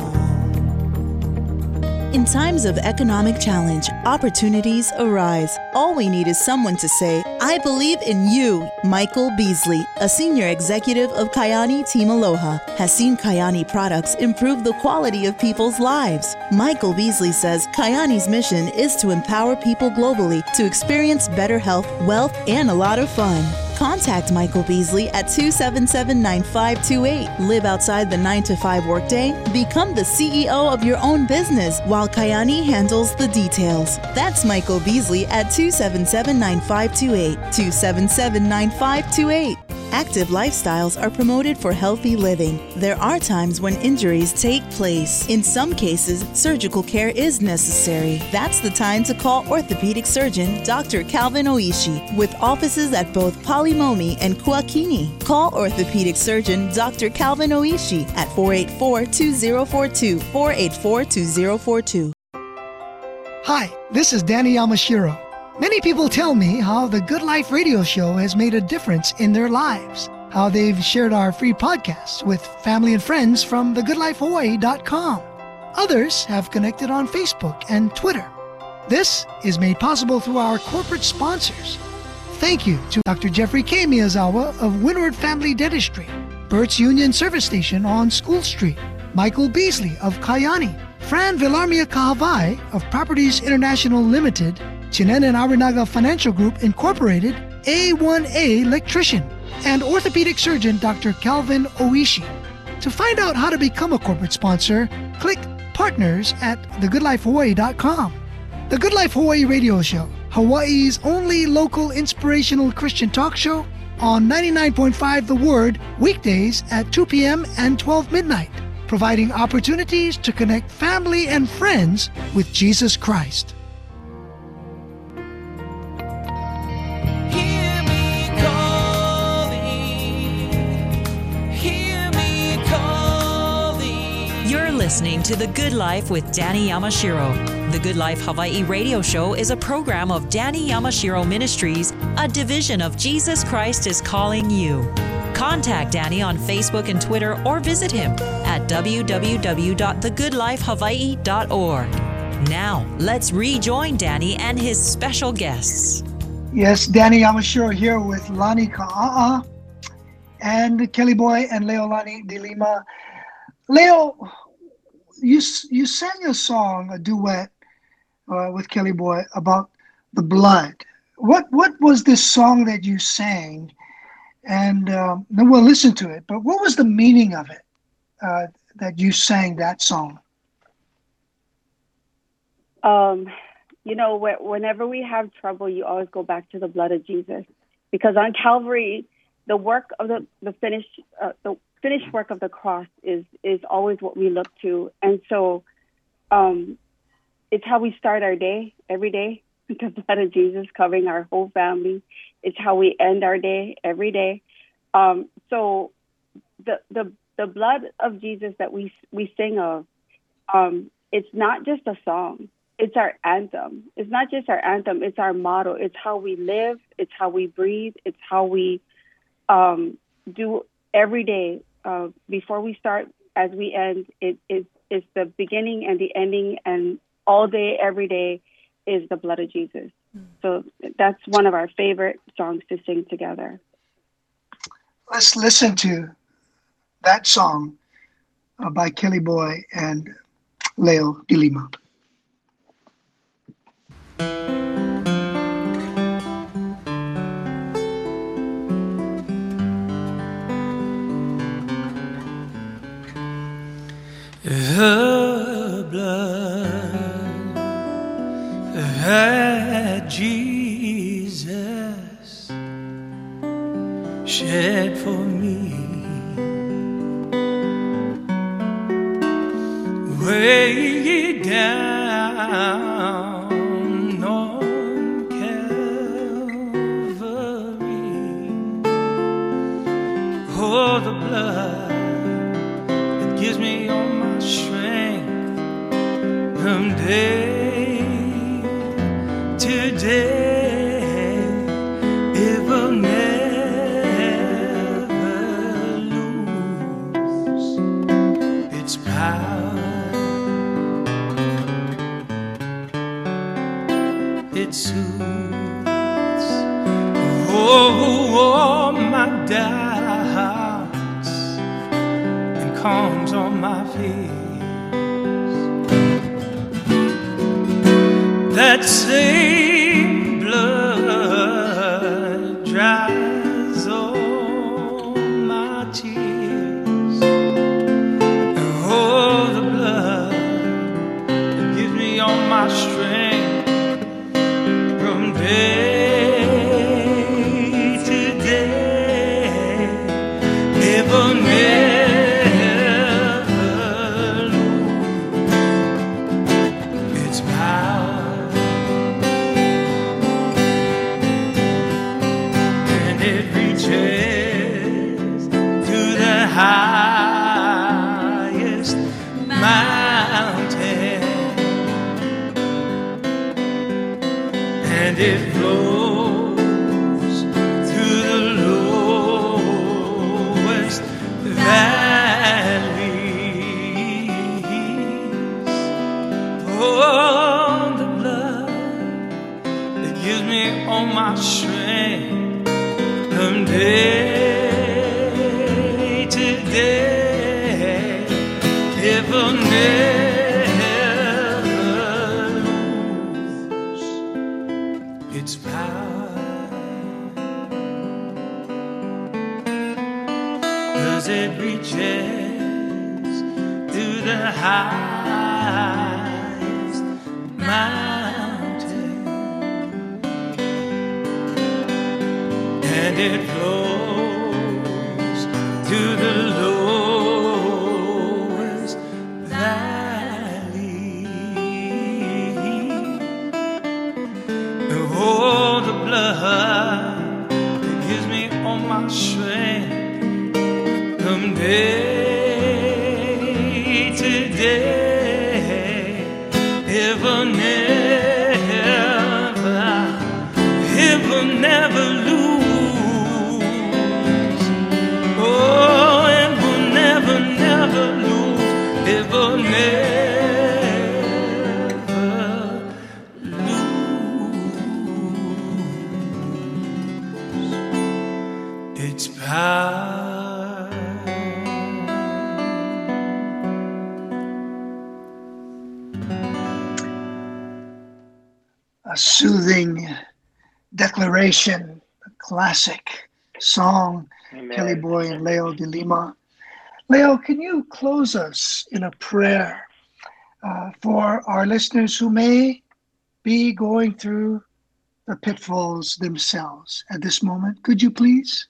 In times of economic challenge, opportunities arise. All we need is someone to say, I believe in you. Michael Beasley, a senior executive of Kayani Team Aloha, has seen Kayani products improve the quality of people's lives. Michael Beasley says Kayani's mission is to empower people globally to experience better health, wealth, and a lot of fun. Contact Michael Beasley at two seven seven, nine five two eight. Live outside the nine to five workday. Become the C E O of your own business while Kayani handles the details. That's Michael Beasley at two seven seven, nine five two eight. two seven seven, nine five two eight. Active lifestyles are promoted for healthy living. There are times when injuries take place. In some cases, surgical care is necessary. That's the time to call orthopedic surgeon Doctor Calvin Oishi, with offices at both Palimomi and Kuakini. Call orthopedic surgeon Doctor Calvin Oishi at four eight four, two zero four two, four eight four, two zero four two. Hi, this is Danny Yamashiro. Many people tell me how the Good Life radio show has made a difference in their lives, how they've shared our free podcasts with family and friends from the good life hawaii dot com. Others have connected on Facebook and Twitter. This is made possible through our corporate sponsors. Thank you to Doctor Jeffrey K. Miyazawa of Windward Family Dentistry, Burt's Union Service Station on School Street, Michael Beasley of Kayani, Fran Villarmia Kahavai of Properties International Limited, Chinen and Arinaga Financial Group Incorporated, A one A Electrician, and orthopedic surgeon Doctor Calvin Oishi. To find out how to become a corporate sponsor, click Partners at the good life hawaii dot com. The Good Life Hawaii Radio Show, Hawaii's only local inspirational Christian talk show, on ninety-nine point five The Word, weekdays at two p.m. and twelve midnight, providing opportunities to connect family and friends with Jesus Christ. Listening to The Good Life with Danny Yamashiro. The Good Life Hawaii radio show is a program of Danny Yamashiro Ministries, a division of Jesus Christ is Calling You. Contact Danny on Facebook and Twitter, or visit him at w w w dot the good life hawaii dot org. Now, let's rejoin Danny and his special guests. Yes, Danny Yamashiro here with Lani Ka'a'a and Kelly Boy and Leolani DeLima. Leo, you you sang a song, a duet uh, with Kelly Boy about the blood. What what was this song that you sang? And um, then we'll listen to it. But what was the meaning of it uh, that you sang that song? Um, you know, wh- whenever we have trouble, you always go back to the blood of Jesus, because on Calvary, the work of the the finished uh, the finished work of the cross is is always what we look to, and so um, it's how we start our day every day. The blood of Jesus covering our whole family. It's how we end our day every day. Um, so the the the blood of Jesus that we we sing of, um, it's not just a song. It's our anthem. It's not just our anthem. It's our motto. It's how we live. It's how we breathe. It's how we um, do every day. Uh, before we start, as we end, it is it's the beginning and the ending, and all day, every day, is the blood of Jesus. So that's one of our favorite songs to sing together. Let's listen to that song uh, by Kelly Boy and Leo de Lima. The blood that Jesus shed for me, way down on Calvary. Oh, the blood that gives me all my strength from day to day. It will never lose its power. It soothes oh, all my doubts and calms all my fears. That same blood dries all my tears. Oh, the blood that gives me all my strength from day to day. It will never lose its power. Highest mountain, and it flows through the lowest valleys. Oh, the blood that gives me all my strength from day it will never lose its power, 'cause it reaches to the highest mountain, and it flows to the lowest oh, the blood that gives me all my strength from day to day. It will never, it will never lose. Oh, it will never, never lose. It will never. Its power. a soothing declaration, a classic song, Amen. Kelly Boy and Leo de Lima. Leo, can you close us in a prayer uh, for our listeners who may be going through the pitfalls themselves at this moment? Could you please?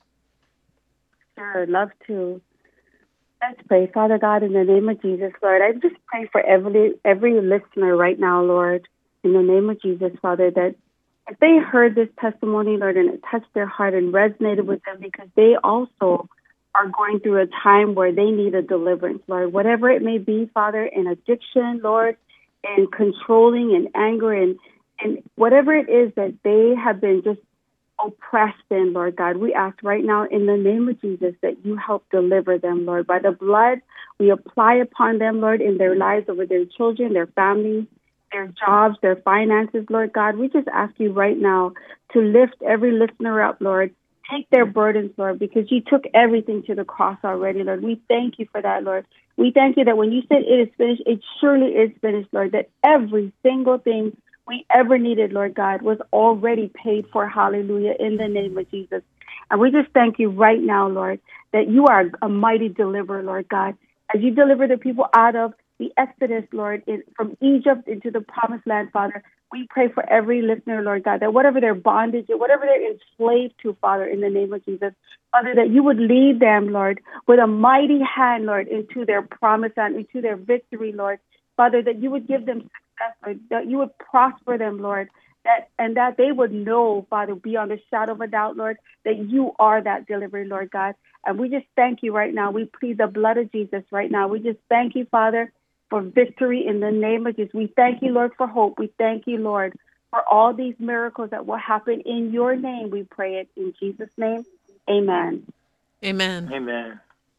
Sure, I'd love to. Let's pray. Father God, in the name of Jesus, Lord, I just pray for every every listener right now, Lord, in the name of Jesus, Father, that if they heard this testimony, Lord, and it touched their heart and resonated with them because they also are going through a time where they need a deliverance, Lord, whatever it may be, Father, in addiction, Lord, and controlling and anger and, and whatever it is that they have been just oppressed in, Lord God, we ask right now in the name of Jesus that you help deliver them, Lord. By the blood we apply upon them, Lord, in their lives, over their children, their families, their jobs, their finances, Lord God. We just ask you right now to lift every listener up, Lord. Take their burdens, Lord, because you took everything to the cross already, Lord. We thank you for that, Lord. We thank you that when you said it is finished, it surely is finished, Lord, that every single thing we ever needed, Lord God, was already paid for. Hallelujah, in the name of Jesus. And we just thank you right now, Lord, that you are a mighty deliverer, Lord God. As you deliver the people out of the Exodus, Lord, in, from Egypt into the promised land, Father, we pray for every listener, Lord God, that whatever their bondage, whatever they're enslaved to, Father, in the name of Jesus, Father, that you would lead them, Lord, with a mighty hand, Lord, into their promised land, into their victory, Lord. Father, that you would give them success, Lord, that you would prosper them, Lord, that and that they would know, Father, beyond a shadow of a doubt, Lord, that you are that deliverer, Lord God. And we just thank you right now. We plead the blood of Jesus right now. We just thank you, Father, for victory in the name of Jesus. We thank you, Lord, for hope. We thank you, Lord, for all these miracles that will happen in your name. We pray it in Jesus' name. Amen. Amen. Amen.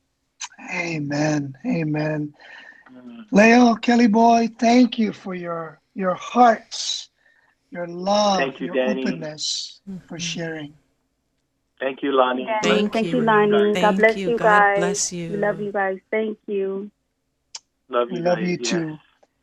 Amen. Amen. Leo, Kelly Boy, thank you for your your hearts, your love, Thank you, your Danny. openness for sharing. Thank you, Lonnie. Thank, Thank you. you, Lonnie. Thank God bless you. you, God guys. bless you. We love you guys. Thank you. Love you We love guys. you yes. too.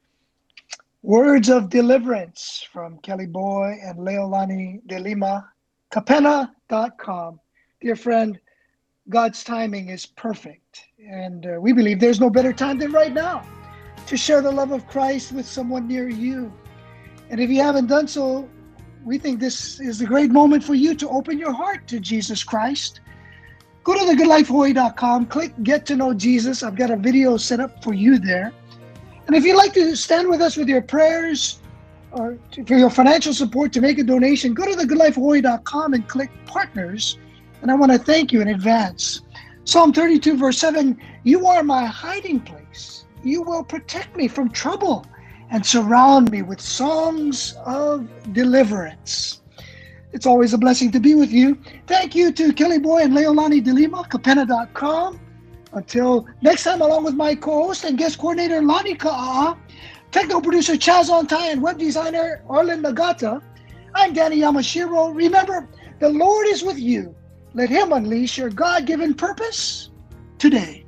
Words of deliverance from Kelly Boy and Leolani de Lima, Capena dot com. Dear friend, God's timing is perfect, and uh, we believe there's no better time than right now to share the love of Christ with someone near you. And if you haven't done so, we think this is a great moment for you to open your heart to Jesus Christ. Go to the good life hawaii dot com, click Get to Know Jesus. I've got a video set up for you there. And if you'd like to stand with us with your prayers or to, for your financial support to make a donation, go to the good life hawaii dot com and click Partners. And I want to thank you in advance. Psalm thirty-two, verse seven, you are my hiding place. You will protect me from trouble and surround me with songs of deliverance. It's always a blessing to be with you. Thank you to Kelly Boy and Leolani de Lima, Capena dot com. Until next time, along with my co-host and guest coordinator, Lonnie Ka'a'a, technical producer Chaz Ontai, and web designer Arlen Nagata, I'm Danny Yamashiro. Remember, the Lord is with you. Let him unleash your God-given purpose today.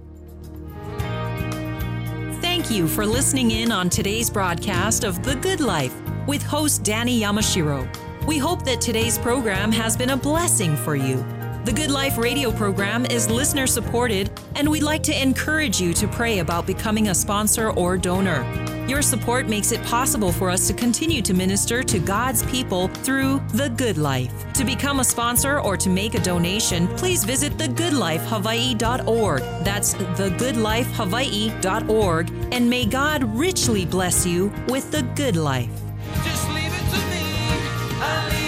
Thank you for listening in on today's broadcast of The Good Life with host Danny Yamashiro. We hope that today's program has been a blessing for you. The Good Life radio program is listener supported, and we'd like to encourage you to pray about becoming a sponsor or donor. Your support makes it possible for us to continue to minister to God's people through The Good Life. To become a sponsor or to make a donation, please visit the good life hawaii dot org. That's the good life hawaii dot org, and may God richly bless you with the good life. Just leave it to me. I